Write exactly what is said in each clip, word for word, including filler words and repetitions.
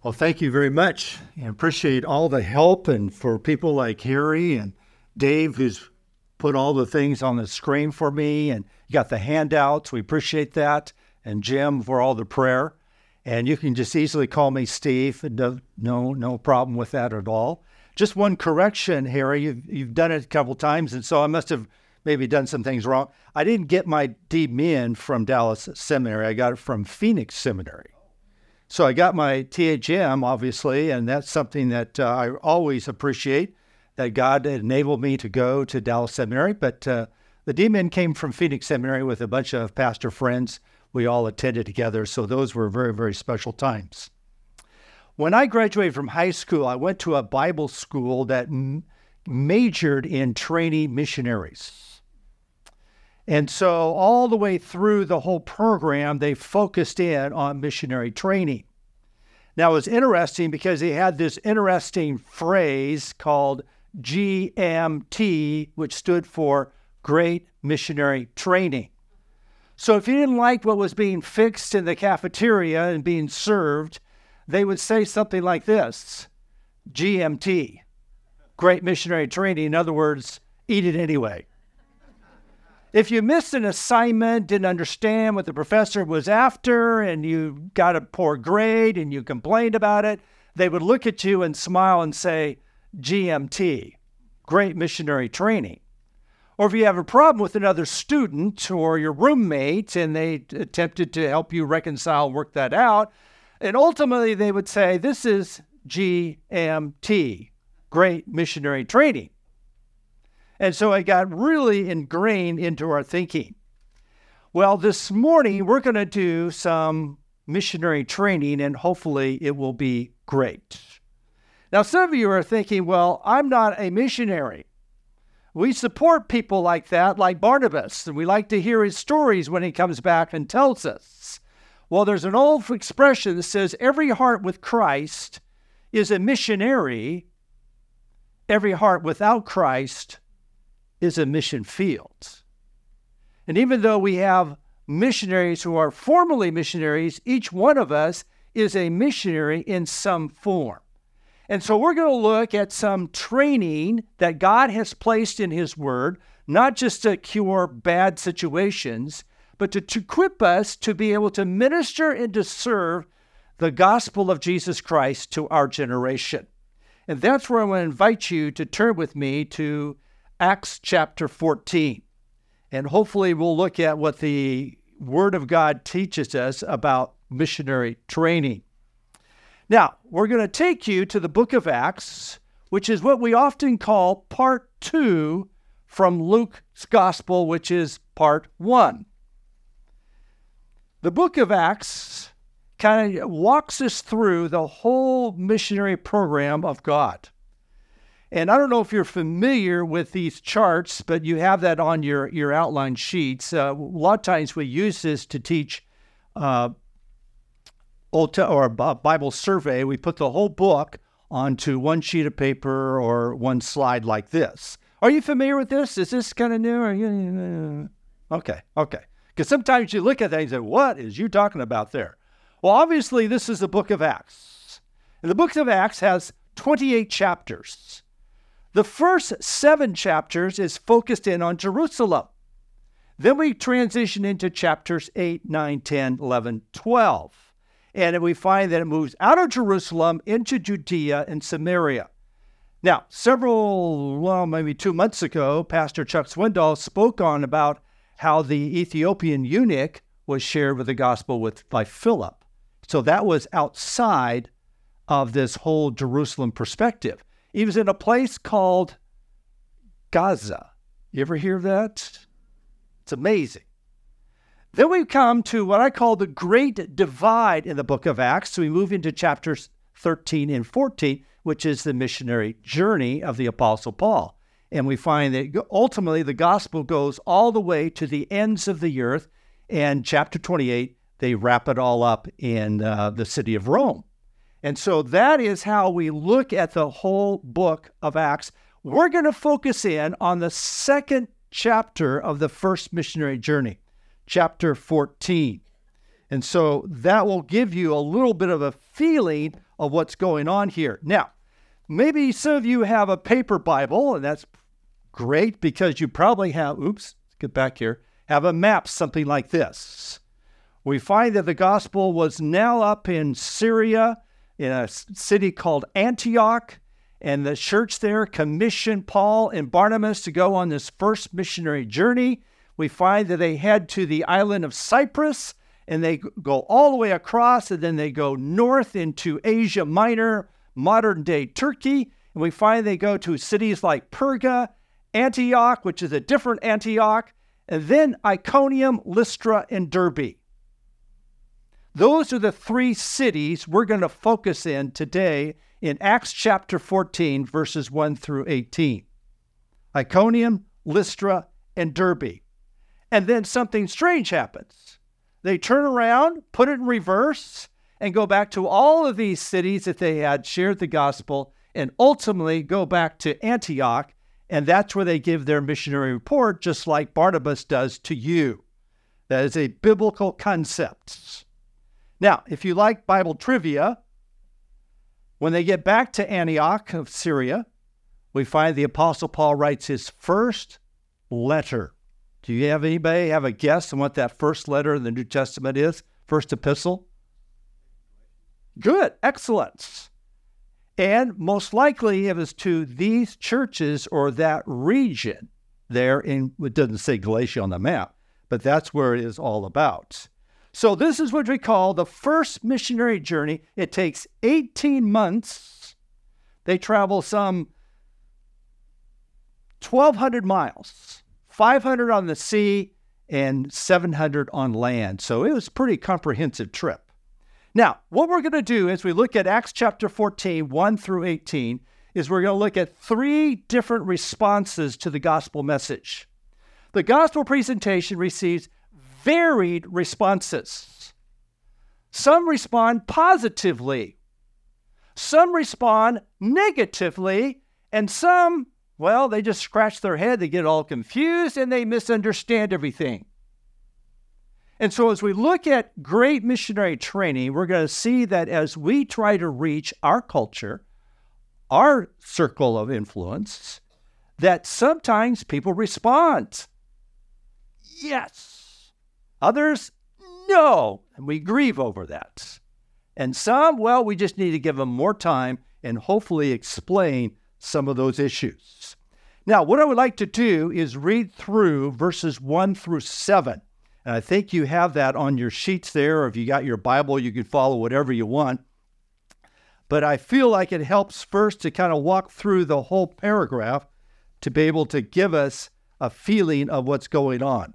Well, thank you very much. I appreciate all the help, and for people like Harry and Dave, who's put all the things on the screen for me, and you got the handouts. We appreciate that. And Jim for all the prayer. And you can just easily call me Steve. No, no, no problem with that at all. Just one correction, Harry. You've, you've done it a couple times, and so I must have maybe done some things wrong. I didn't get my D Min from Dallas Seminary. I got it from Phoenix Seminary. So I got my T H M, obviously, and that's something that uh, I always appreciate, that God enabled me to go to Dallas Seminary. But uh, the D Min came from Phoenix Seminary with a bunch of pastor friends. We all attended together, so those were very, very special times. When I graduated from high school, I went to a Bible school that m- majored in training missionaries. And so all the way through the whole program, they focused in on missionary training. Now, it was interesting because they had this interesting phrase called G M T, which stood for Great Missionary Training. So if you didn't like what was being fixed in the cafeteria and being served, they would say something like this: G M T, Great Missionary Training. In other words, eat it anyway. If you missed an assignment, didn't understand what the professor was after, and you got a poor grade and you complained about it, they would look at you and smile and say, G M T, Great Missionary Training. Or if you have a problem with another student or your roommate and they attempted to help you reconcile, work that out, and ultimately they would say, this is G M T, Great Missionary Training. And so it got really ingrained into our thinking. Well, this morning we're going to do some missionary training, and hopefully it will be great. Now, some of you are thinking, well, I'm not a missionary. We support people like that, like Barnabas, and we like to hear his stories when he comes back and tells us. Well, there's an old expression that says every heart with Christ is a missionary. Every heart without Christ is a mission field. And even though we have missionaries who are formally missionaries, each one of us is a missionary in some form. And so we're going to look at some training that God has placed in His Word, not just to cure bad situations, but to, to equip us to be able to minister and to serve the gospel of Jesus Christ to our generation. And that's where I want to invite you to turn with me to Acts chapter fourteen. And hopefully we'll look at what the Word of God teaches us about missionary training. Now, we're going to take you to the book of Acts, which is what we often call part two from Luke's gospel, which is part one. The book of Acts kind of walks us through the whole missionary program of God. And I don't know if you're familiar with these charts, but you have that on your, your outline sheets. Uh, a lot of times we use this to teach uh, Old Te- or Bible survey. We put the whole book onto one sheet of paper or one slide like this. Are you familiar with this? Is this kind of new? Or you... Okay, okay. Because sometimes you look at that and say, what is you talking about there? Well, obviously, this is the book of Acts. And the book of Acts has twenty-eight chapters. The first seven chapters is focused in on Jerusalem. Then we transition into chapters eight, nine, ten, eleven, twelve. And we find that it moves out of Jerusalem into Judea and Samaria. Now, several, well, maybe two months ago, Pastor Chuck Swindoll spoke on about how the Ethiopian eunuch was shared with the gospel with by Philip. So that was outside of this whole Jerusalem perspective. He was in a place called Gaza. You ever hear of that? It's amazing. Then we come to what I call the great divide in the book of Acts. So we move into chapters thirteen and fourteen, which is the missionary journey of the Apostle Paul. And we find that ultimately the gospel goes all the way to the ends of the earth. And chapter twenty-eight, they wrap it all up in uh, the city of Rome. And so that is how we look at the whole book of Acts. We're going to focus in on the second chapter of the first missionary journey, chapter fourteen. And so that will give you a little bit of a feeling of what's going on here. Now, maybe some of you have a paper Bible, and that's great because you probably have, oops, let's get back here, have a map, something like this. We find that the gospel was now up in Syria, in a city called Antioch, and the church there commissioned Paul and Barnabas to go on this first missionary journey. We find that they head to the island of Cyprus, and they go all the way across, and then they go north into Asia Minor, modern-day Turkey, and we find they go to cities like Perga, Antioch, which is a different Antioch, and then Iconium, Lystra, and Derbe. Those are the three cities we're going to focus in today in Acts chapter fourteen, verses one through eighteen. Iconium, Lystra, and Derbe. And then something strange happens. They turn around, put it in reverse, and go back to all of these cities that they had shared the gospel, and ultimately go back to Antioch, and that's where they give their missionary report, just like Barnabas does to you. That is a biblical concept. Now, if you like Bible trivia, when they get back to Antioch of Syria, we find the Apostle Paul writes his first letter. Do you have anybody have a guess on what that first letter in the New Testament is? First epistle? Good, excellent. And most likely it was to these churches or that region there in, it doesn't say Galatia on the map, but that's where it is all about. So this is what we call the first missionary journey. It takes eighteen months. They travel some twelve hundred miles, five hundred on the sea and seven hundred on land. So it was a pretty comprehensive trip. Now, what we're going to do as we look at Acts chapter fourteen, one through eighteen, is we're going to look at three different responses to the gospel message. The gospel presentation receives varied responses. Some respond positively. Some respond negatively. And some, well, they just scratch their head, they get all confused, and they misunderstand everything. And so as we look at great missionary training, we're going to see that as we try to reach our culture, our circle of influence, that sometimes people respond. Yes. Others, no. And we grieve over that. And some, well, we just need to give them more time and hopefully explain some of those issues. Now, what I would like to do is read through verses one through seven. And I think you have that on your sheets there, or if you got your Bible, you can follow whatever you want. But I feel like it helps first to kind of walk through the whole paragraph to be able to give us a feeling of what's going on.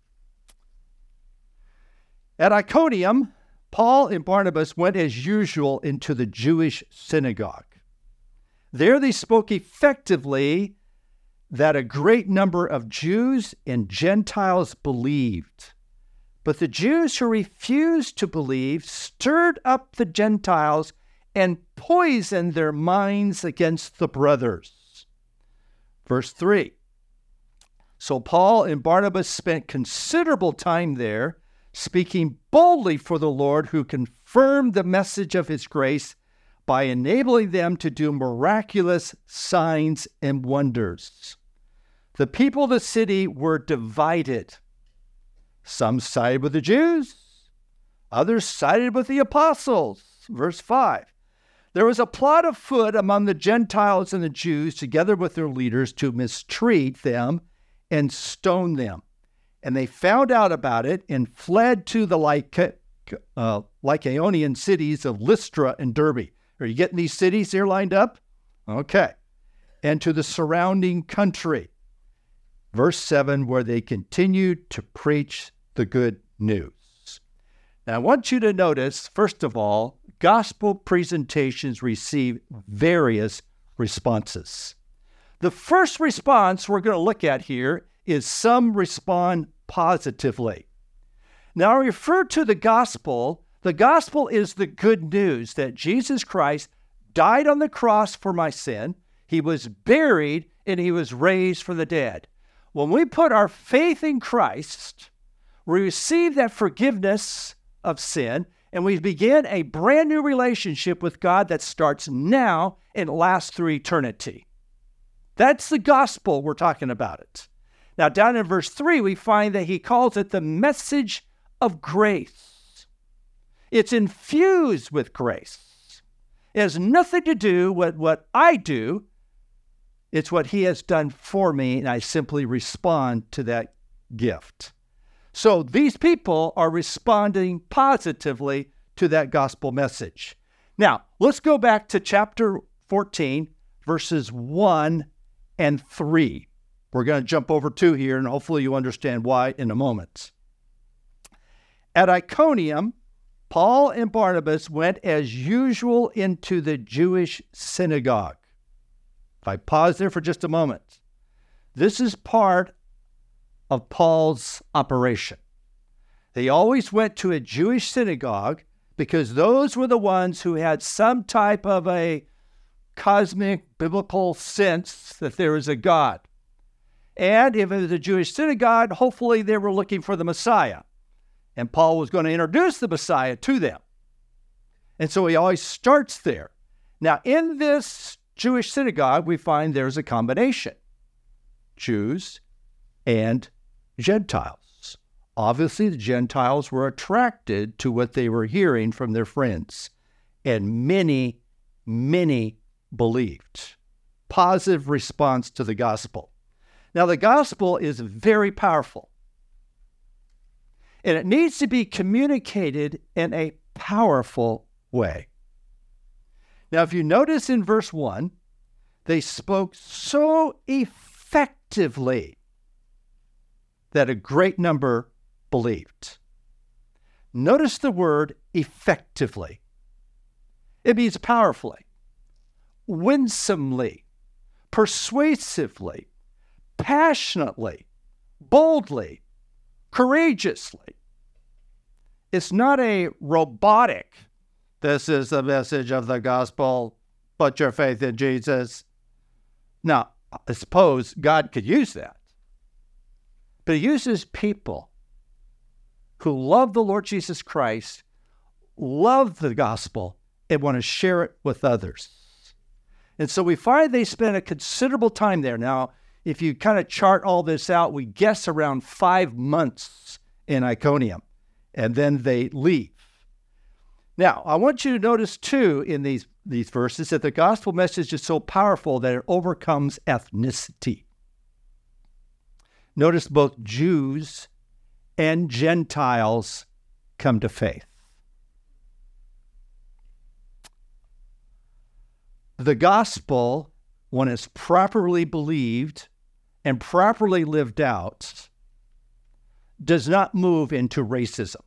At Iconium, Paul and Barnabas went as usual into the Jewish synagogue. There they spoke effectively that a great number of Jews and Gentiles believed. But the Jews who refused to believe stirred up the Gentiles and poisoned their minds against the brothers. Verse three. So Paul and Barnabas spent considerable time there, speaking boldly for the Lord, who confirmed the message of his grace by enabling them to do miraculous signs and wonders. The people of the city were divided. Some sided with the Jews, others sided with the apostles. Verse five. There was a plot afoot among the Gentiles and the Jews, together with their leaders, to mistreat them and stone them. And they found out about it and fled to the Lyca- uh, Lycaonian cities of Lystra and Derbe. Are you getting these cities here lined up? Okay. And to the surrounding country. Verse seven, where they continued to preach the good news. Now, I want you to notice, first of all, gospel presentations receive various responses. The first response we're going to look at here is some respond positively. Now, I refer to the gospel. The gospel is the good news that Jesus Christ died on the cross for my sin. He was buried and he was raised from the dead. When we put our faith in Christ, we receive that forgiveness of sin, and we begin a brand new relationship with God that starts now and lasts through eternity. That's the gospel we're talking about it. Now, down in verse three, we find that he calls it the message of grace. It's infused with grace. It has nothing to do with what I do. It's what he has done for me, and I simply respond to that gift. So these people are responding positively to that gospel message. Now, let's go back to chapter fourteen, verses one and three. We're going to jump over two here, and hopefully you understand why in a moment. At Iconium, Paul and Barnabas went as usual into the Jewish synagogue. If I pause there for just a moment, this is part of Paul's operation. They always went to a Jewish synagogue because those were the ones who had some type of a cosmic biblical sense that there is a God. And if it was a Jewish synagogue, hopefully they were looking for the Messiah. And Paul was going to introduce the Messiah to them. And so he always starts there. Now, in this Jewish synagogue, we find there's a combination. Jews and Gentiles. Obviously, the Gentiles were attracted to what they were hearing from their friends. And many, many believed. Positive response to the gospel. Now, the gospel is very powerful. And it needs to be communicated in a powerful way. Now, if you notice in verse one, they spoke so effectively that a great number believed. Notice the word effectively. It means powerfully, winsomely, persuasively, passionately, boldly, courageously. It's not a robotic, this is the message of the gospel, put your faith in Jesus. Now, I suppose God could use that. But he uses people who love the Lord Jesus Christ, love the gospel, and want to share it with others. And so we find they spend a considerable time there. Now, if you kind of chart all this out, we guess around five months in Iconium, and then they leave. Now, I want you to notice, too, in these, these verses, that the gospel message is so powerful that it overcomes ethnicity. Notice both Jews and Gentiles come to faith. The gospel, when it's properly believed and properly lived out, does not move into racism.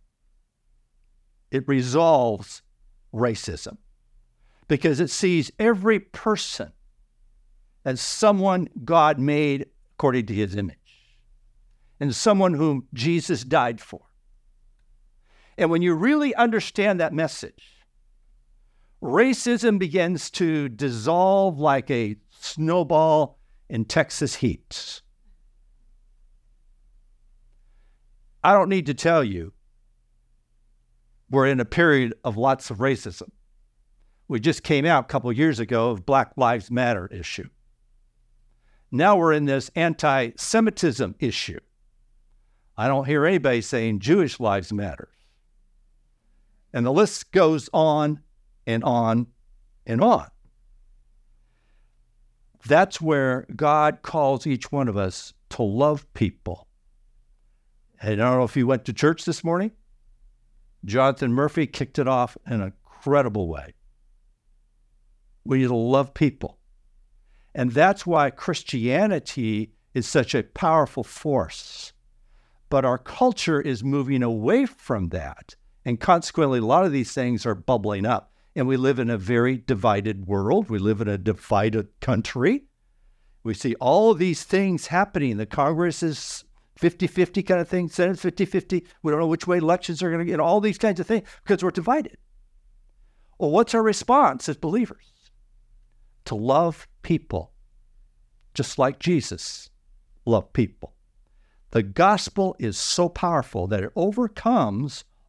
It resolves racism because it sees every person as someone God made according to his image and someone whom Jesus died for. And when you really understand that message, racism begins to dissolve like a snowball in Texas heat. I don't need to tell you, we're in a period of lots of racism. We just came out a couple of years ago of Black Lives Matter issue. Now we're in this anti-Semitism issue. I don't hear anybody saying Jewish lives matter. And the list goes on and on and on. That's where God calls each one of us to love people. And I don't know if you went to church this morning. Jonathan Murphy kicked it off in an incredible way. We need to love people. And that's why Christianity is such a powerful force. But our culture is moving away from that. And consequently, a lot of these things are bubbling up. And we live in a very divided world. We live in a divided country. We see all of these things happening. The Congress is fifty-fifty kind of thing, Senate's fifty-fifty. We don't know which way elections are going to get, all these kinds of things because we're divided. Well, what's our response as believers? To love people, just like Jesus loved people. The gospel is so powerful that it overcomes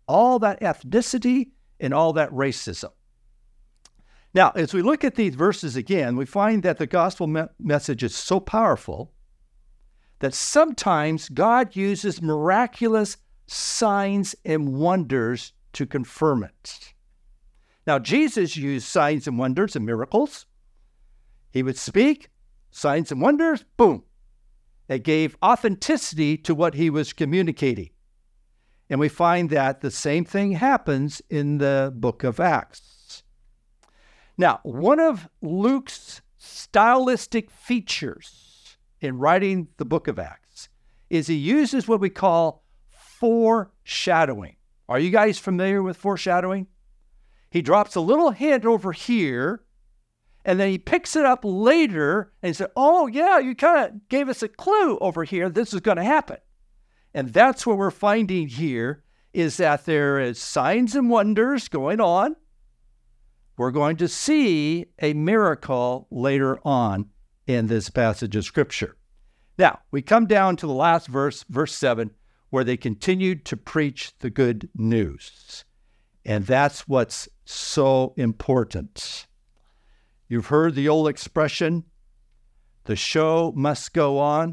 all that ethnicity and all that racism. Now, as we look at these verses again, we find that the gospel me- message is so powerful that sometimes God uses miraculous signs and wonders to confirm it. Now, Jesus used signs and wonders and miracles. He would speak, signs and wonders, boom. It gave authenticity to what he was communicating. And we find that the same thing happens in the book of Acts. Now, one of Luke's stylistic features in writing the book of Acts is he uses what we call foreshadowing. Are you guys familiar with foreshadowing? He drops a little hint over here, and then he picks it up later and says, oh, yeah, you kind of gave us a clue over here. This is going to happen. And that's what we're finding here, is that there is signs and wonders going on. We're going to see a miracle later on in this passage of Scripture. Now, we come down to the last verse, verse seven, where they continued to preach the good news. And that's what's so important. You've heard the old expression, the show must go on.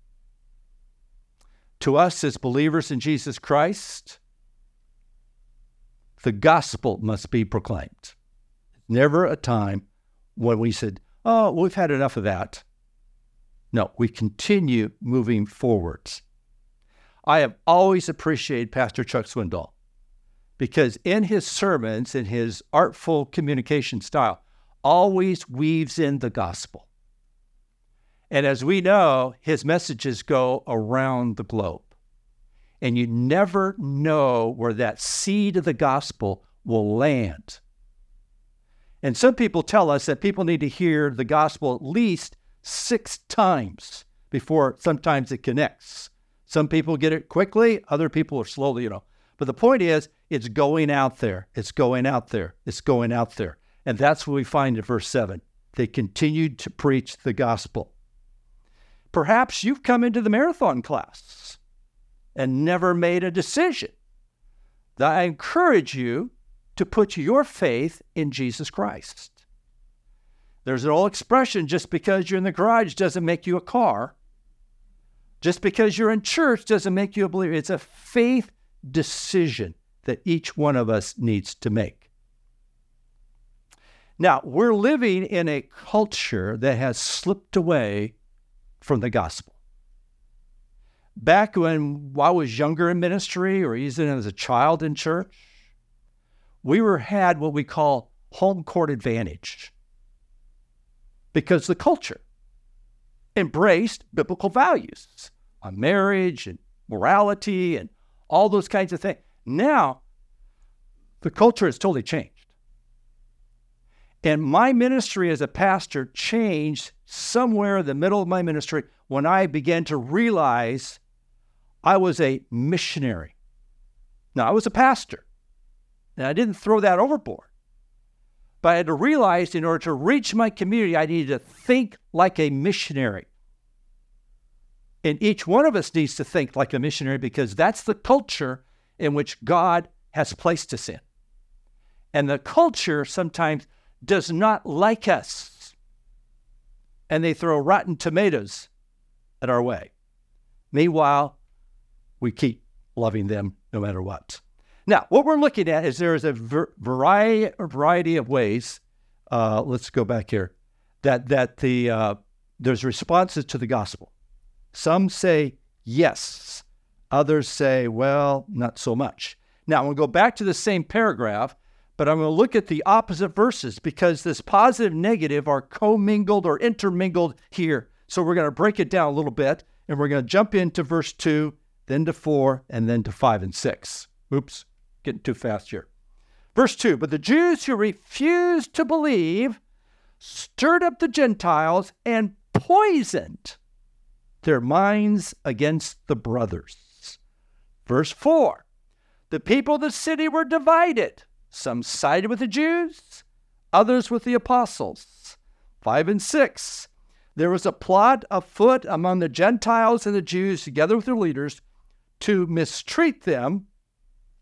To us as believers in Jesus Christ, the gospel must be proclaimed. Never a time when we said, oh, we've had enough of that. No, we continue moving forwards. I have always appreciated Pastor Chuck Swindoll because in his sermons, in his artful communication style, always weaves in the gospel. And as we know, his messages go around the globe. And you never know where that seed of the gospel will land. And some people tell us that people need to hear the gospel at least six times before sometimes it connects. Some people get it quickly, other people are slowly, you know. But the point is, it's going out there. It's going out there. It's going out there. And that's what we find in verse seven. They continued to preach the gospel. Perhaps you've come into the marathon class and never made a decision. I encourage you to put your faith in Jesus Christ. There's an old expression, just because you're in the garage doesn't make you a car. Just because you're in church doesn't make you a believer. It's a faith decision that each one of us needs to make. Now, we're living in a culture that has slipped away from the gospel. Back when I was younger in ministry, or even as a child in church, we were had what we call home court advantage because the culture embraced biblical values on marriage and morality and all those kinds of things. Now, the culture has totally changed. And my ministry as a pastor changed somewhere in the middle of my ministry when I began to realize I was a missionary. Now, I was a pastor, and I didn't throw that overboard. But I had to realize in order to reach my community, I needed to think like a missionary. And each one of us needs to think like a missionary because that's the culture in which God has placed us in. And the culture sometimes does not like us. And they throw rotten tomatoes at our way. Meanwhile, we keep loving them no matter what. Now, what we're looking at is there is a ver- variety, a variety of ways. Uh, let's go back here. That that the uh, there's responses to the gospel. Some say yes. Others say, well, not so much. Now, I'm going to go back to the same paragraph, but I'm going to look at the opposite verses because this positive and negative are commingled or intermingled here. So we're going to break it down a little bit, and we're going to jump into verse two, then to four, and then to five and six. Oops, getting too fast here. Verse two, but the Jews who refused to believe stirred up the Gentiles and poisoned their minds against the brothers. Verse four, the people of the city were divided. Some sided with the Jews, others with the apostles. Five and six, there was a plot afoot among the Gentiles and the Jews together with their leaders to mistreat them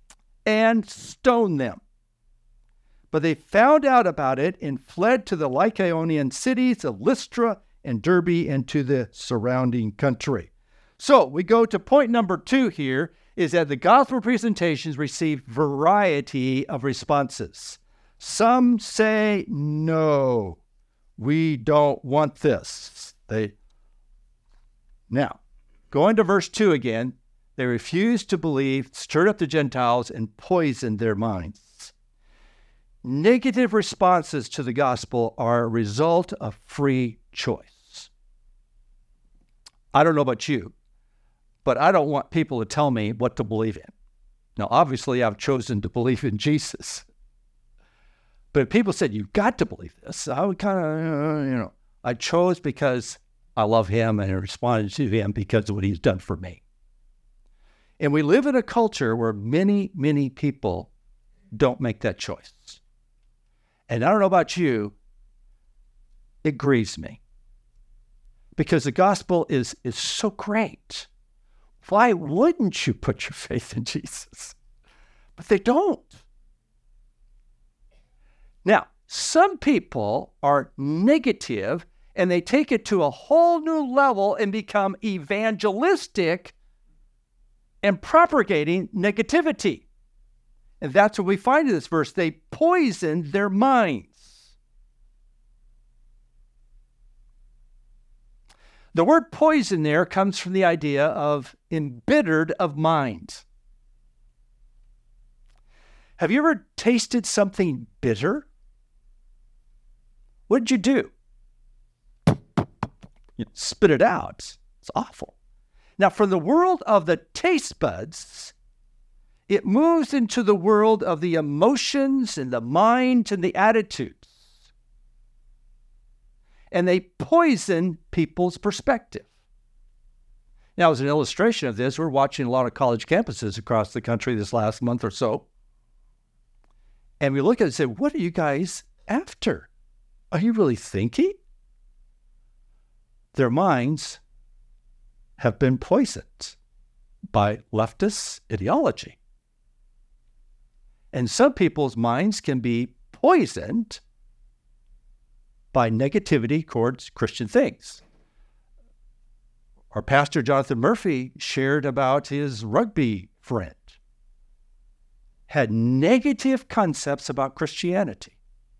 and stoned them. But they found out about it and fled to the Lycaonian cities of Lystra and Derbe and to the surrounding country. So we go to point number two here, is that the gospel presentations received variety of responses. Some say, no, we don't want this. They Now, going to verse two again, they refused to believe, stirred up the Gentiles, and poisoned their minds. Negative responses to the gospel are a result of free choice. I don't know about you, but I don't want people to tell me what to believe in. Now, obviously, I've chosen to believe in Jesus. But if people said, you've got to believe this, I would kind of, uh, you know, I chose because I love him and I responded to him because of what he's done for me. And we live in a culture where many, many people don't make that choice. And I don't know about you, it grieves me. Because the gospel is, is so great. Why wouldn't you put your faith in Jesus? But they don't. Now, some people are negative and they take it to a whole new level and become evangelistic and propagating negativity. And that's what we find in this verse. They poisoned their minds. The word poison there comes from the idea of embittered of mind. Have you ever tasted something bitter? What did you do? You spit it out. It's awful. Now, from the world of the taste buds, it moves into the world of the emotions and the mind and the attitudes. And they poison people's perspective. Now, as an illustration of this, we're watching a lot of college campuses across the country this last month or so. And we look at it and say, what are you guys after? Are you really thinking? Their minds have been poisoned by leftist ideology. And some people's minds can be poisoned by negativity towards Christian things. Our pastor, Jonathan Murphy, shared about his rugby friend. Had negative concepts about Christianity.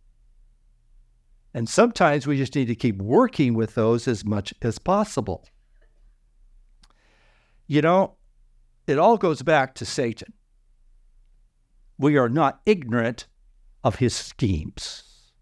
And sometimes we just need to keep working with those as much as possible. You know, it all goes back to Satan. We are not ignorant of his schemes.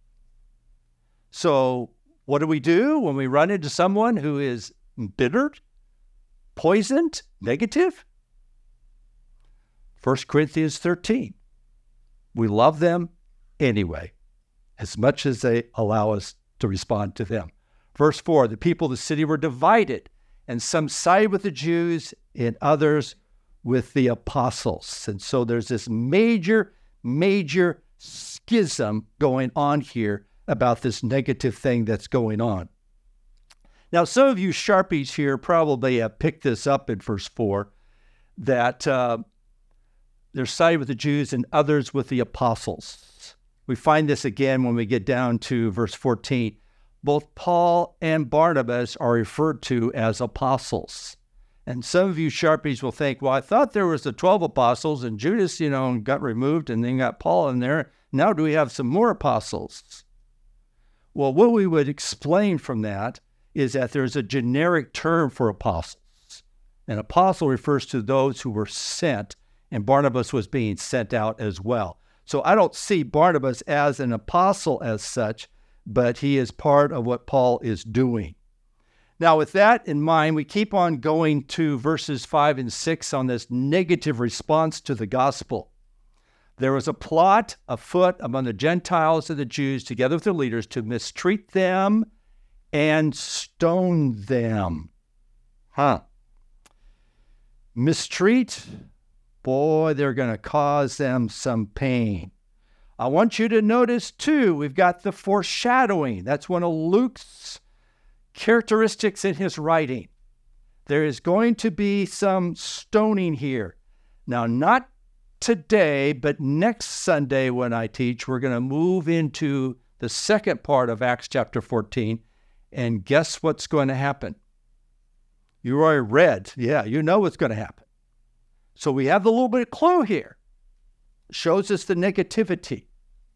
So what do we do when we run into someone who is embittered, poisoned, negative? First Corinthians thirteen. We love them anyway, as much as they allow us to respond to them. Verse four, the people of the city were divided, and some sided with the Jews and others with the apostles. And so there's this major, major schism going on here about this negative thing that's going on. Now, some of you Sharpies here probably have picked this up in verse four, that uh, they're sided with the Jews and others with the apostles. We find this again when we get down to verse fourteen. Both Paul and Barnabas are referred to as apostles. And some of you Sharpies will think, well, I thought there was the twelve apostles and Judas, you know, got removed and then got Paul in there. Now do we have some more apostles? Well, what we would explain from that is that there's a generic term for apostles. An apostle refers to those who were sent, and Barnabas was being sent out as well. So I don't see Barnabas as an apostle as such, but he is part of what Paul is doing. Now, with that in mind, we keep on going to verses five and six on this negative response to the gospel. There was a plot afoot among the Gentiles and the Jews, together with their leaders, to mistreat them and stone them. Huh. Mistreat, boy, they're going to cause them some pain. I want you to notice, too, we've got the foreshadowing. That's one of Luke's characteristics in his writing. There is going to be some stoning here. Now, not today, but next Sunday when I teach, we're going to move into the second part of Acts chapter fourteen. And guess what's going to happen? You already read. Yeah, you know what's going to happen. So we have the little bit of clue here. It shows us the negativity.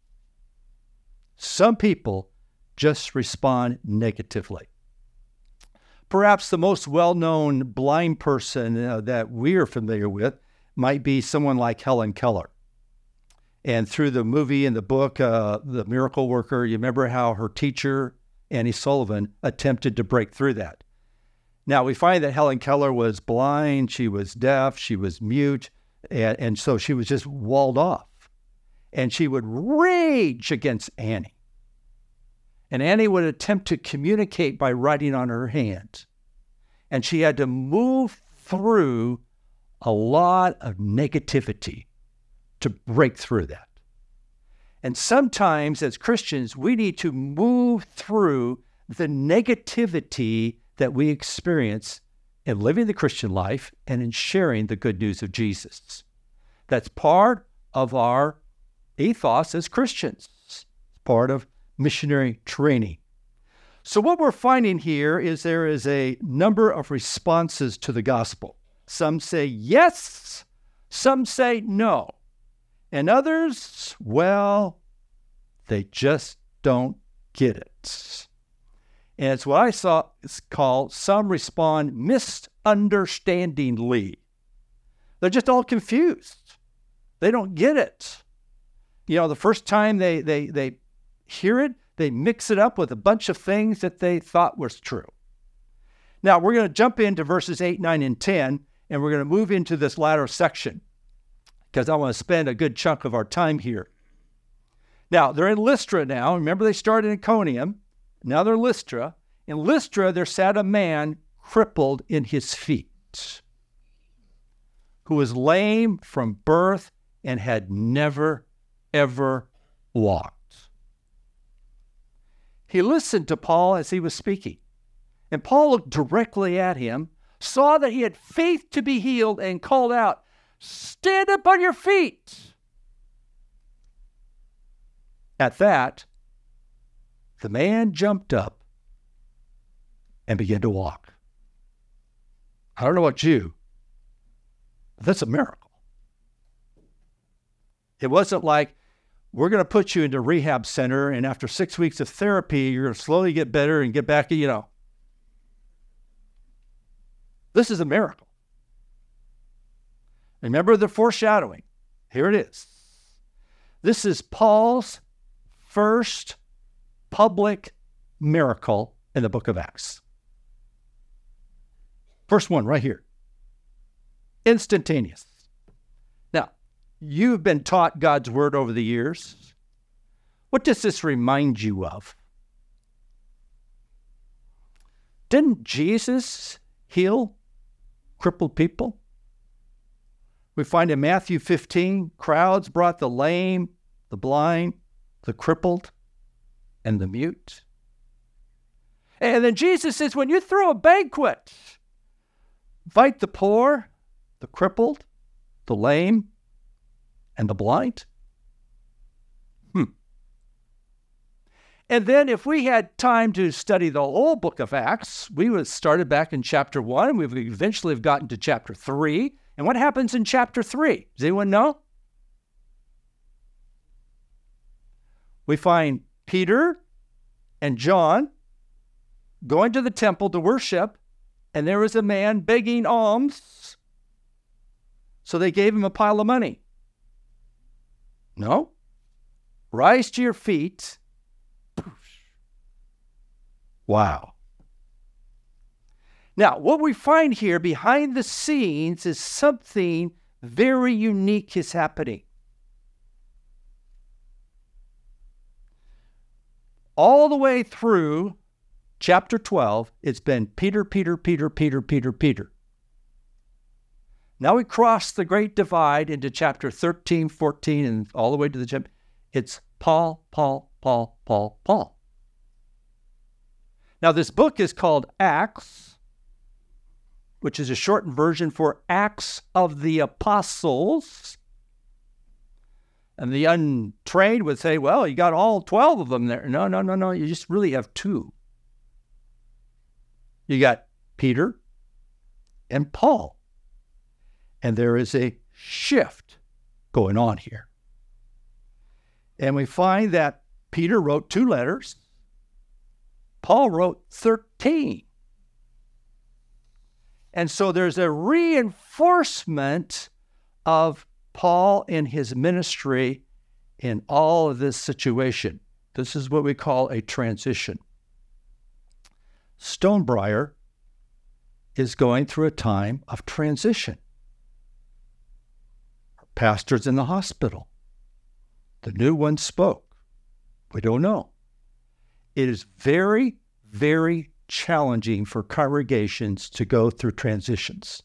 Some people just respond negatively. Perhaps the most well-known blind person uh, that we're familiar with might be someone like Helen Keller. And through the movie and the book, uh, The Miracle Worker, you remember how her teacher, Annie Sullivan, attempted to break through that. Now, we find that Helen Keller was blind, she was deaf, she was mute, and, and so she was just walled off. And she would rage against Annie. And Annie would attempt to communicate by writing on her hand. And she had to move through a lot of negativity to break through that. And sometimes as Christians, we need to move through the negativity that we experience in living the Christian life and in sharing the good news of Jesus. That's part of our ethos as Christians. It's part of missionary training. So what we're finding here is there is a number of responses to the gospel. Some say yes, some say no. And others, well, they just don't get it. And it's what I saw is called some respond misunderstandingly. They're just all confused. They don't get it. You know, the first time they they they hear it, they mix it up with a bunch of things that they thought was true. Now, we're going to jump into verses eight, nine, and ten, and we're going to move into this latter section because I want to spend a good chunk of our time here. Now, they're in Lystra now. Remember, they started in Iconium. Now they're Lystra. In Lystra, there sat a man crippled in his feet, who was lame from birth and had never, ever walked. He listened to Paul as he was speaking, and Paul looked directly at him, saw that he had faith to be healed, and called out, "Stand up on your feet." At that, the man jumped up and began to walk. I don't know about you, but that's a miracle. It wasn't like, we're going to put you into a rehab center, and after six weeks of therapy, you're going to slowly get better and get back, you know. This is a miracle. Remember the foreshadowing. Here it is. This is Paul's first public miracle in the book of Acts. First one right here. Instantaneous. Now, you've been taught God's word over the years. What does this remind you of? Didn't Jesus heal crippled people? We find in Matthew fifteen, crowds brought the lame, the blind, the crippled, and the mute. And then Jesus says, when you throw a banquet, invite the poor, the crippled, the lame, and the blind. Hmm. And then if we had time to study the whole book of Acts, we would have started back in chapter one, and we would eventually have gotten to chapter three. And what happens in chapter three? Does anyone know? We find Peter and John going to the temple to worship, and there was a man begging alms. So they gave him a pile of money. No. Rise to your feet. Wow. Now, what we find here behind the scenes is something very unique is happening. All the way through chapter twelve, it's been Peter, Peter, Peter, Peter, Peter, Peter. Now we cross the great divide into chapter thirteen, fourteen, and all the way to the chapter. It's Paul, Paul, Paul, Paul, Paul. Now this book is called Acts, which is a shortened version for Acts of the Apostles. And the untrained would say, well, you got all twelve of them there. No, no, no, no. You just really have two. You got Peter and Paul. And there is a shift going on here. And we find that Peter wrote two letters. Paul wrote thirteen. And so there's a reinforcement of Paul in his ministry in all of this situation. This is what we call a transition. Stonebriar is going through a time of transition. Our pastor's in the hospital. The new one spoke. We don't know. It is very, very challenging for congregations to go through transitions.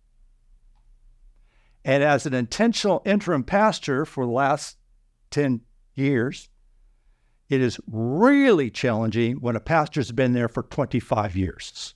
And as an intentional interim pastor for the last ten years, it is really challenging when a pastor's been there for twenty-five years.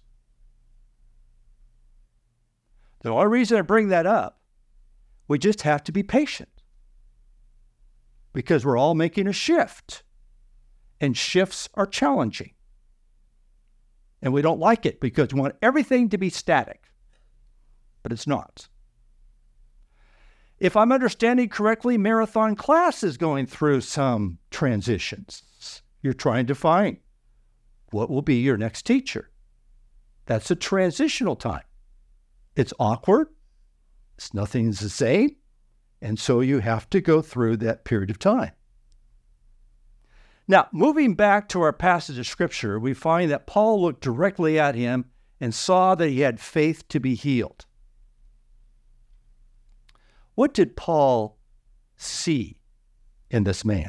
The only reason I bring that up, we just have to be patient because we're all making a shift, and shifts are challenging. And we don't like it because we want everything to be static, but it's not. If I'm understanding correctly, Marathon Class is going through some transitions. You're trying to find what will be your next teacher. That's a transitional time. It's awkward. It's nothing's the same. And so you have to go through that period of time. Now, moving back to our passage of Scripture, we find that Paul looked directly at him and saw that he had faith to be healed. What did Paul see in this man?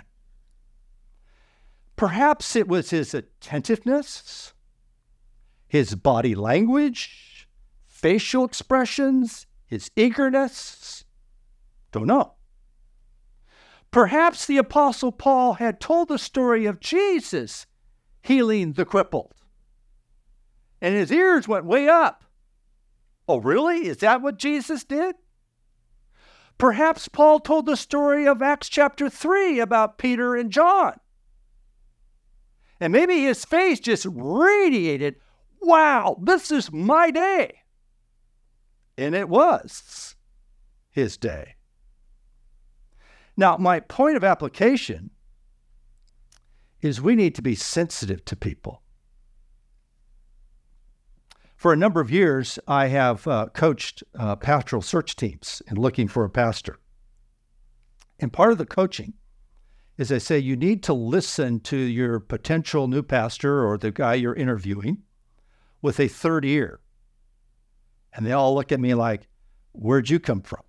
Perhaps it was his attentiveness, his body language, facial expressions, his eagerness. Don't know. Perhaps the Apostle Paul had told the story of Jesus healing the crippled, and his ears went way up. Oh, really? Is that what Jesus did? Perhaps Paul told the story of Acts chapter three about Peter and John. And maybe his face just radiated, wow, this is my day. And it was his day. Now, my point of application is we need to be sensitive to people. For a number of years, I have uh, coached uh, pastoral search teams in looking for a pastor. And part of the coaching is I say you need to listen to your potential new pastor or the guy you're interviewing with a third ear. And they all look at me like, where'd you come from?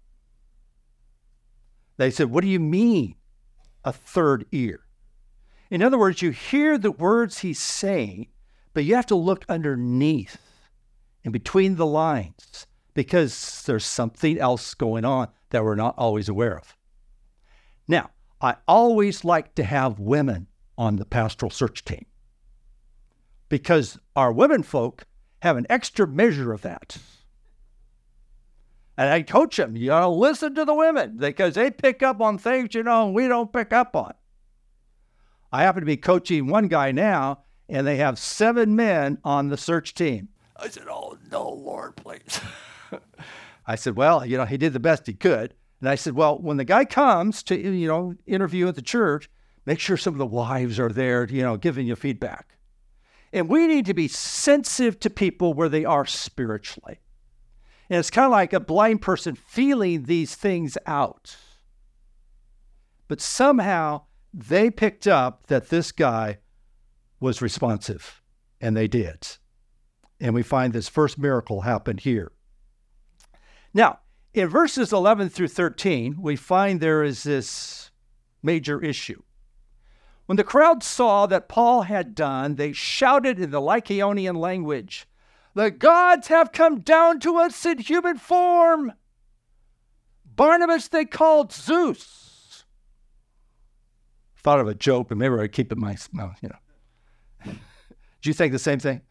They said, what do you mean, a third ear? In other words, you hear the words he's saying, but you have to look underneath and between the lines because there's something else going on that we're not always aware of. Now, I always like to have women on the pastoral search team because our women folk have an extra measure of that. And I coach them, you know, listen to the women because they pick up on things, you know, we don't pick up on. I happen to be coaching one guy now, and they have seven men on the search team. I said, oh, no, Lord, please. I said, well, you know, he did the best he could. And I said, well, when the guy comes to, you know, interview at the church, make sure some of the wives are there, you know, giving you feedback. And we need to be sensitive to people where they are spiritually. And it's kind of like a blind person feeling these things out. But somehow they picked up that this guy was responsive, and they did. And we find this first miracle happened here. Now, in verses eleven through thirteen, we find there is this major issue. When the crowd saw that Paul had done, they shouted in the Lycaonian language, the gods have come down to us in human form. Barnabas they called Zeus. Thought of a joke, but maybe I'd keep it my, well, you know. Did you think the same thing?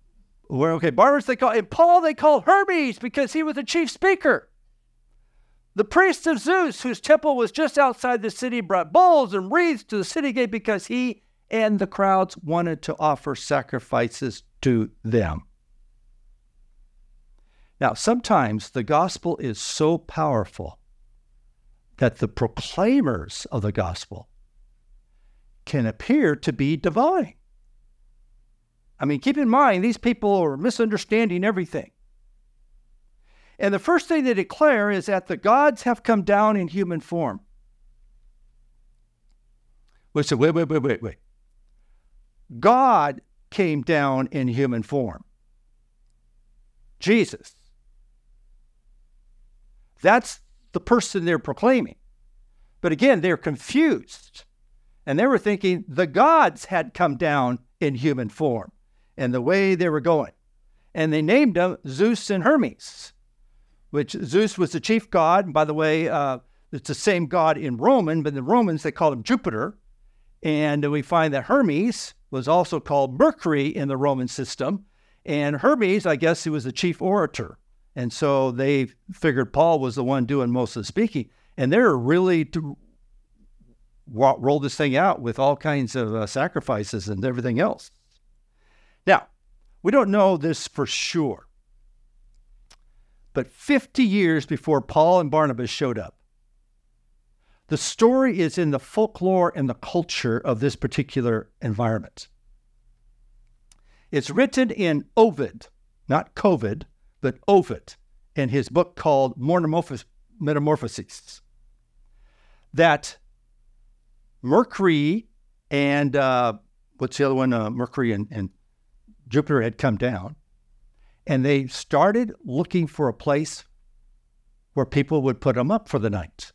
We're okay. Barnabas they called, and Paul they called Hermes because he was the chief speaker. The priest of Zeus, whose temple was just outside the city, brought bulls and wreaths to the city gate because he and the crowds wanted to offer sacrifices to them. Now, sometimes the gospel is so powerful that the proclaimers of the gospel can appear to be divine. I mean, keep in mind, these people are misunderstanding everything. And the first thing they declare is that the gods have come down in human form. We said, wait, wait, wait, wait, wait. God came down in human form. Jesus. That's the person they're proclaiming. But again, they're confused. And they were thinking the gods had come down in human form and the way they were going. And they named them Zeus and Hermes, which Zeus was the chief god. And by the way, uh, it's the same god in Roman, but in the Romans, they called him Jupiter. And we find that Hermes was also called Mercury in the Roman system. And Hermes, I guess he was the chief orator. And so they figured Paul was the one doing most of the speaking. And they're really to roll this thing out with all kinds of uh, sacrifices and everything else. Now, we don't know this for sure. But fifty years before Paul and Barnabas showed up, the story is in the folklore and the culture of this particular environment. It's written in Ovid, not COVID, but Ovid, in his book called Metamorphoses, that Mercury and, uh, what's the other one? Uh, Mercury and, and Jupiter had come down, and they started looking for a place where people would put them up for the night.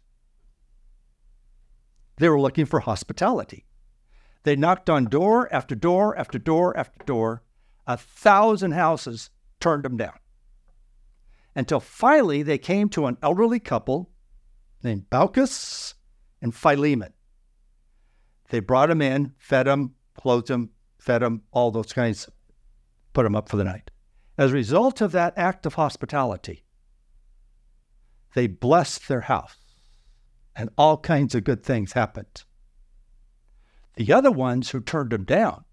They were looking for hospitality. They knocked on door after door after door after door. A thousand houses turned them down. Until finally they came to an elderly couple named Baucis and Philemon. They brought him in, fed him, clothed him, fed him, all those kinds, put him up for the night. As a result of that act of hospitality, they blessed their house, and all kinds of good things happened. The other ones who turned them down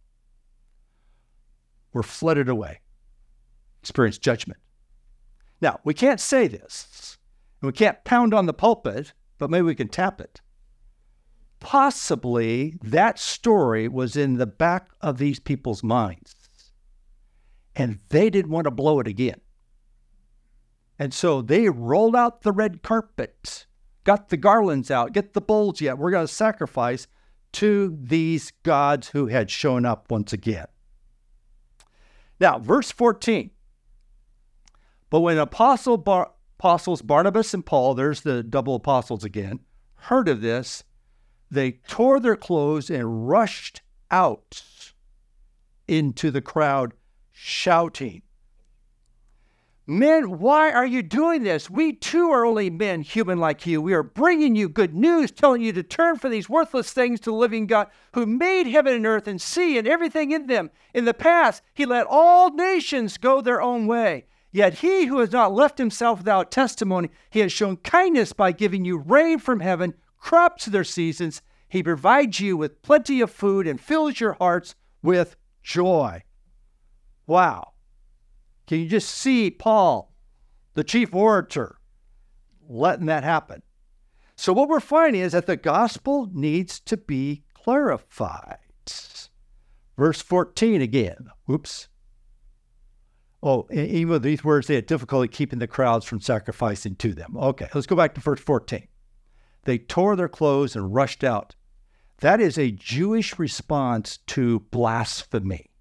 were flooded away, experienced judgment. Now, we can't say this, and we can't pound on the pulpit, but maybe we can tap it. Possibly that story was in the back of these people's minds, and they didn't want to blow it again. And so they rolled out the red carpet, got the garlands out, get the bowls yet. We're going to sacrifice to these gods who had shown up once again. Now, verse fourteen. But when apostle Bar- apostles Barnabas and Paul, there's the double apostles again, heard of this, they tore their clothes and rushed out into the crowd, shouting, "Men, why are you doing this? We too are only men, human like you. We are bringing you good news, telling you to turn from these worthless things to the living God who made heaven and earth and sea and everything in them. In the past, he let all nations go their own way. Yet he who has not left himself without testimony, he has shown kindness by giving you rain from heaven, crops to their seasons. He provides you with plenty of food and fills your hearts with joy." Wow. Can you just see Paul, the chief orator, letting that happen? So what we're finding is that the gospel needs to be clarified. Verse fourteen again. Whoops. Oh, even with these words, they had difficulty keeping the crowds from sacrificing to them. Okay, let's go back to verse fourteen. They tore their clothes and rushed out. That is a Jewish response to blasphemy.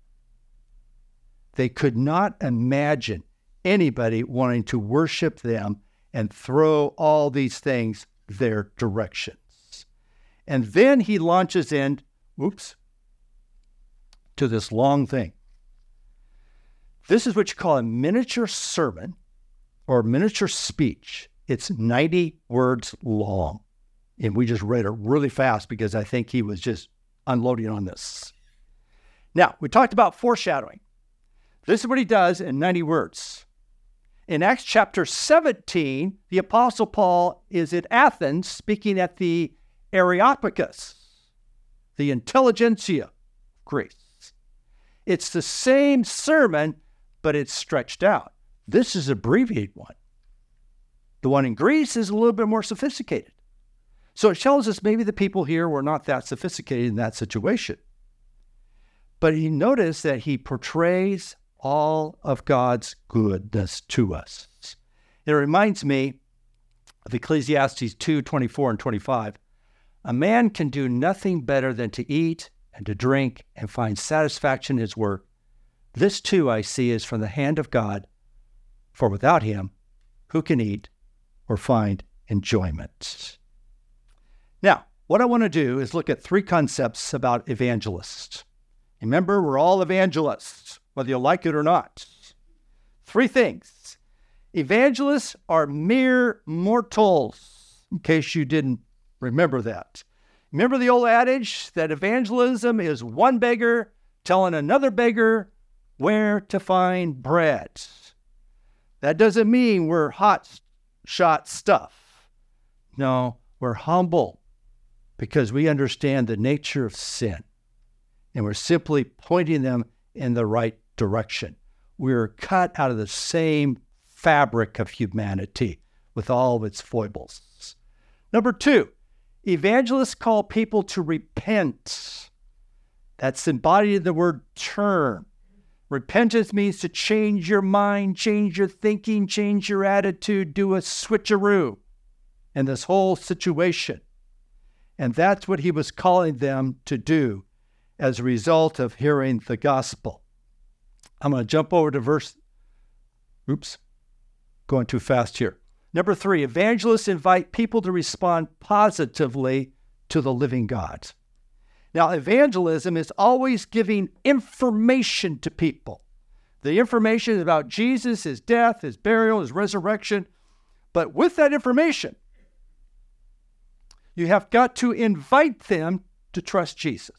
They could not imagine anybody wanting to worship them and throw all these things their directions. And then he launches in, whoops, to this long thing. This is what you call a miniature sermon or miniature speech. It's ninety words long. And we just read it really fast because I think he was just unloading on this. Now, we talked about foreshadowing. This is what he does in ninety words. In Acts chapter seventeen, the Apostle Paul is in Athens speaking at the Areopagus, the intelligentsia of Greece. It's the same sermon, but it's stretched out. This is an abbreviated one. The one in Greece is a little bit more sophisticated. So it tells us maybe the people here were not that sophisticated in that situation. But you notice that he portrays all of God's goodness to us. It reminds me of Ecclesiastes two, twenty-four and twenty-five. A man can do nothing better than to eat and to drink and find satisfaction in his work. This too I see is from the hand of God, for without him, who can eat or find enjoyment? Now, what I want to do is look at three concepts about evangelists. Remember, we're all evangelists, whether you like it or not. Three things. Evangelists are mere mortals, in case you didn't remember that. Remember the old adage that evangelism is one beggar telling another beggar where to find bread. That doesn't mean we're hot shot stuff. No, we're humble because we understand the nature of sin. And we're simply pointing them in the right direction. We're cut out of the same fabric of humanity with all of its foibles. Number two, evangelists call people to repent. That's embodied in the word turn. Repentance means to change your mind, change your thinking, change your attitude, do a switcheroo in this whole situation. And that's what he was calling them to do as a result of hearing the gospel. I'm going to jump over to verse, oops, going too fast here. Number three, evangelists invite people to respond positively to the living God. Now, evangelism is always giving information to people. The information is about Jesus, his death, his burial, his resurrection. But with that information, you have got to invite them to trust Jesus.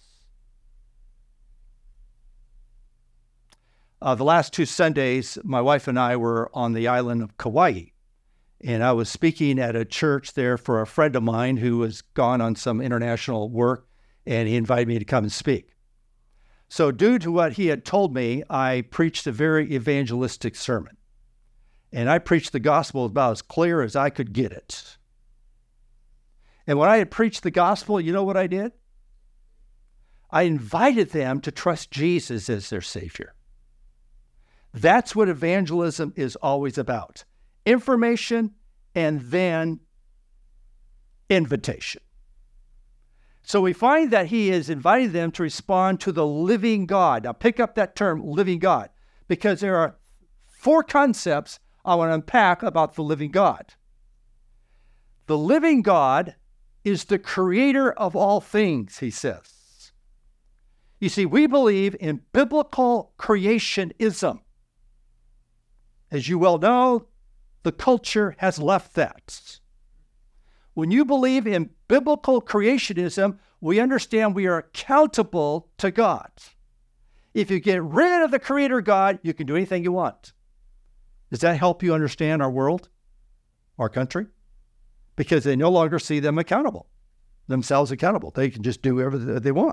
Uh, the last two Sundays, my wife and I were on the island of Kauai, and I was speaking at a church there for a friend of mine who was gone on some international work, and he invited me to come and speak. So due to what he had told me, I preached a very evangelistic sermon, and I preached the gospel about as clear as I could get it. And when I had preached the gospel, you know what I did? I invited them to trust Jesus as their Savior. That's what evangelism is always about. Information and then invitation. So we find that he is inviting them to respond to the living God. Now pick up that term, living God, because there are four concepts I want to unpack about the living God. The living God is the creator of all things, he says. You see, we believe in biblical creationism. As you well know, the culture has left that. When you believe in biblical creationism, we understand we are accountable to God. If you get rid of the creator God, you can do anything you want. Does that help you understand our world, our country? Because they no longer see them accountable, themselves accountable. They can just do whatever they want.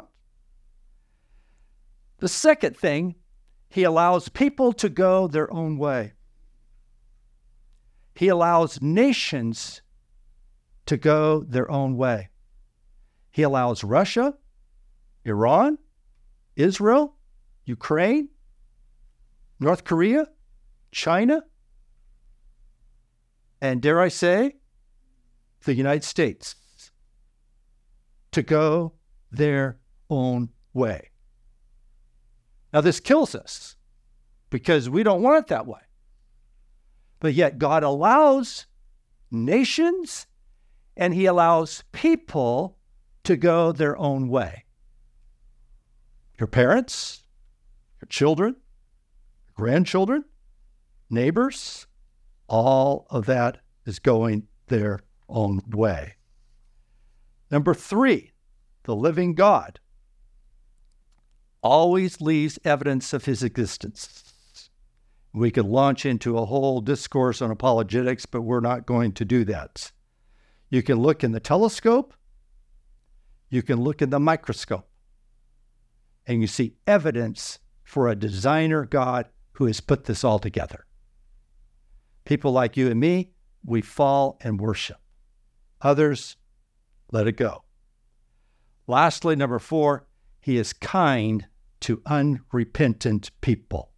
The second thing, he allows people to go their own way. He allows nations to go their own way. He allows Russia, Iran, Israel, Ukraine, North Korea, China, and dare I say, the United States to go their own way. Now this kills us because we don't want it that way. But yet God allows nations and he allows people to go their own way. Your parents, your children, your grandchildren, neighbors, all of that is going their own way. Number three, the living God always leaves evidence of his existence. We could launch into a whole discourse on apologetics, but we're not going to do that. You can look in the telescope. You can look in the microscope. And you see evidence for a designer God who has put this all together. People like you and me, we fall and worship. Others, let it go. Lastly, number four, he is kind to unrepentant people.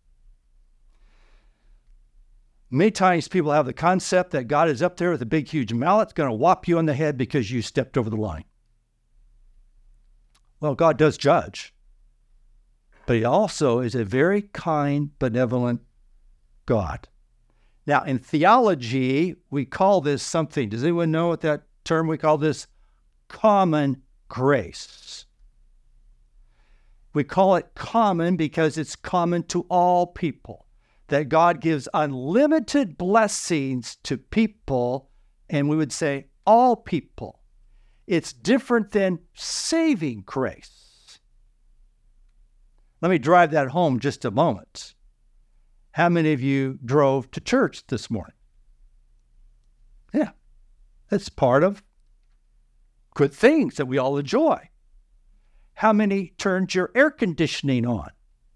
Many times people have the concept that God is up there with a big, huge mallet, going to whop you on the head because you stepped over the line. Well, God does judge, but he also is a very kind, benevolent God. Now, in theology, we call this something. Does anyone know what that term we call this? Common grace. We call it common because it's common to all people, that God gives unlimited blessings to people, and we would say all people. It's different than saving grace. Let me drive that home just a moment. How many of you drove to church this morning? Yeah, that's part of good things that we all enjoy. How many turned your air conditioning on?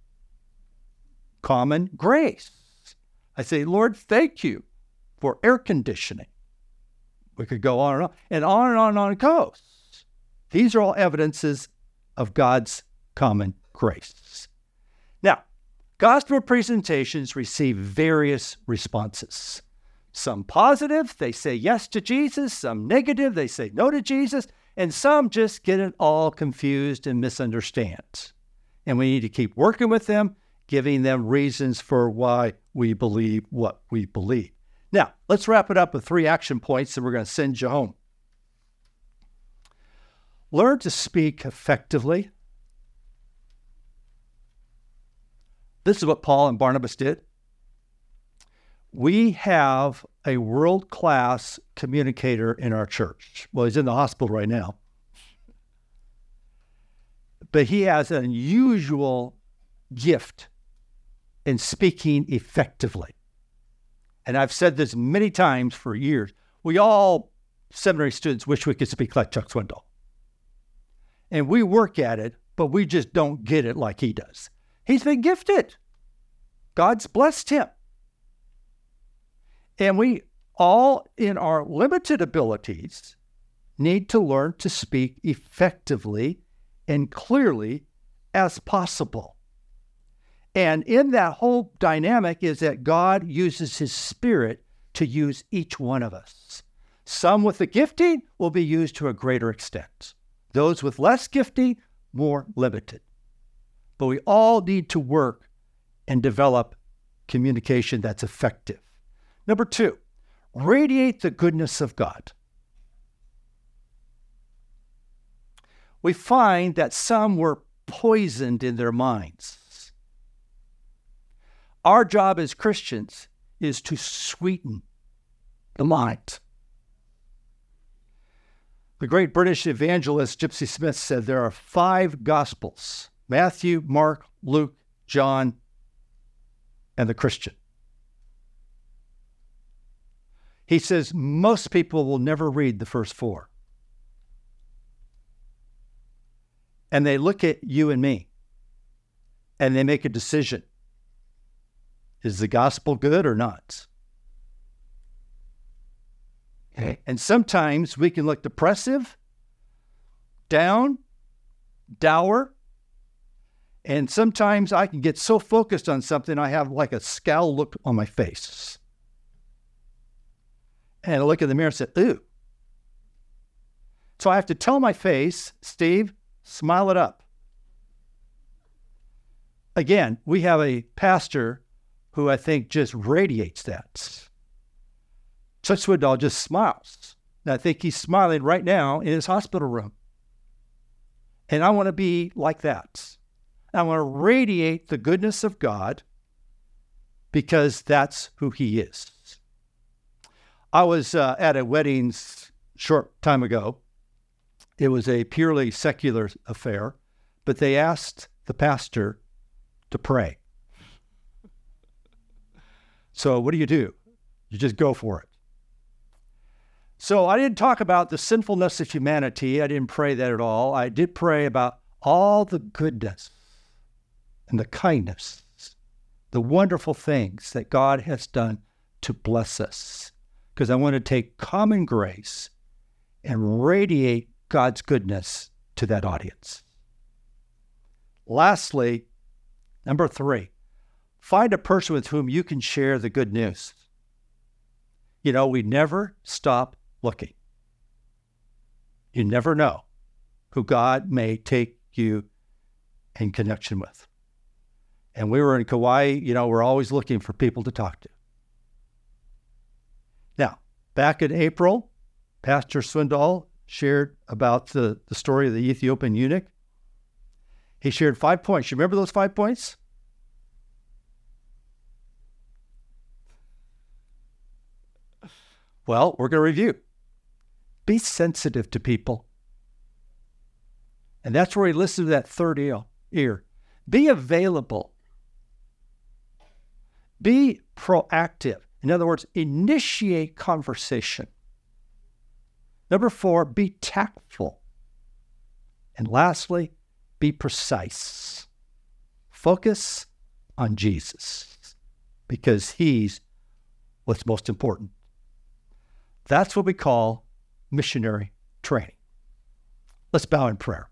Common grace. I say, Lord, thank you for air conditioning. We could go on and on, and on and on and on it goes. These are all evidences of God's common grace. Now, gospel presentations receive various responses. Some positive, they say yes to Jesus. Some negative, they say no to Jesus. And some just get it all confused and misunderstand. And we need to keep working with them, giving them reasons for why we believe what we believe. Now, let's wrap it up with three action points and we're going to send you home. Learn to speak effectively. This is what Paul and Barnabas did. We have a world-class communicator in our church. Well, he's in the hospital right now. But he has an unusual gift in speaking effectively. And I've said this many times for years. We all, seminary students, wish we could speak like Chuck Swindoll. And we work at it, but we just don't get it like he does. He's been gifted. God's blessed him. And we all, in our limited abilities, need to learn to speak effectively and clearly as possible. And in that whole dynamic is that God uses his Spirit to use each one of us. Some with the gifting will be used to a greater extent. Those with less gifting, more limited. But we all need to work and develop communication that's effective. Number two, radiate the goodness of God. We find that some were poisoned in their minds. Our job as Christians is to sweeten the mind. The great British evangelist Gypsy Smith said there are five Gospels: Matthew, Mark, Luke, John, and the Christian. He says most people will never read the first four. And they look at you and me, and they make a decision. Is the gospel good or not? Okay. And sometimes we can look depressive, down, dour, and sometimes I can get so focused on something I have like a scowl look on my face. And I look in the mirror and say, ooh. So I have to tell my face, Steve, smile it up. Again, we have a pastor who I think just radiates that. Chuck Swindoll just smiles. And I think he's smiling right now in his hospital room. And I want to be like that. I want to radiate the goodness of God because that's who he is. I was uh, at a wedding short time ago. It was a purely secular affair, but they asked the pastor to pray. So what do you do? You just go for it. So I didn't talk about the sinfulness of humanity. I didn't pray that at all. I did pray about all the goodness and the kindness, the wonderful things that God has done to bless us. Because I want to take common grace and radiate God's goodness to that audience. Lastly, number three, find a person with whom you can share the good news. You know, we never stop looking. You never know who God may take you in connection with. And we were in Kauai, you know, we're always looking for people to talk to. Now, back in April, Pastor Swindoll shared about the, the story of the Ethiopian eunuch. He shared five points. You remember those five points? Well, we're going to review. Be sensitive to people. And that's where he listened to that third ear. Be available. Be proactive. In other words, initiate conversation. Number four, be tactful. And lastly, be precise. Focus on Jesus because he's what's most important. That's what we call missionary training. Let's bow in prayer.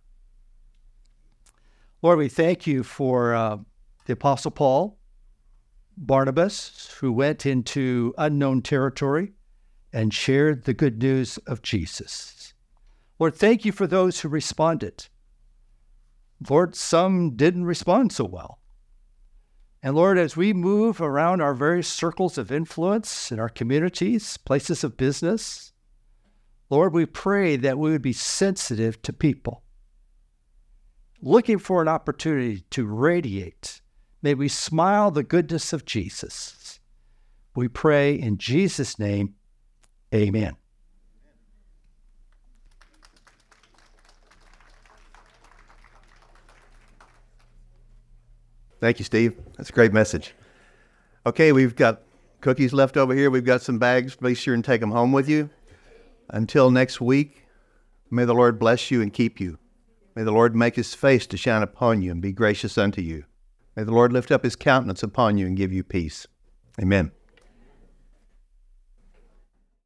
Lord, we thank you for uh, the Apostle Paul, Barnabas, who went into unknown territory and shared the good news of Jesus. Lord, thank you for those who responded. Lord, some didn't respond so well. And Lord, as we move around our various circles of influence in our communities, places of business, Lord, we pray that we would be sensitive to people, looking for an opportunity to radiate. May we smile the goodness of Jesus. We pray in Jesus' name, amen. Thank you, Steve. That's a great message. Okay, we've got cookies left over here. We've got some bags. Be sure and take them home with you. Until next week, may the Lord bless you and keep you. May the Lord make his face to shine upon you and be gracious unto you. May the Lord lift up his countenance upon you and give you peace. Amen.